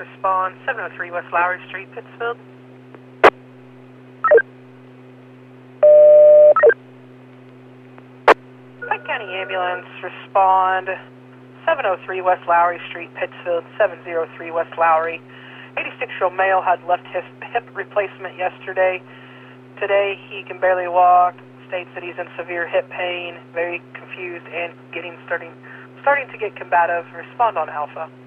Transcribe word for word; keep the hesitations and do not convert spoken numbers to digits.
respond, seven oh three West Lowry Street, Pittsfield. Pike County Ambulance, respond, seven oh three West Lowry Street, Pittsfield, seven oh three West Lowry. eighty-six-year-old male had left hip, hip replacement yesterday. Today he can barely walk, states that he's in severe hip pain, very confused, and getting starting starting to get combative. Respond on Alpha.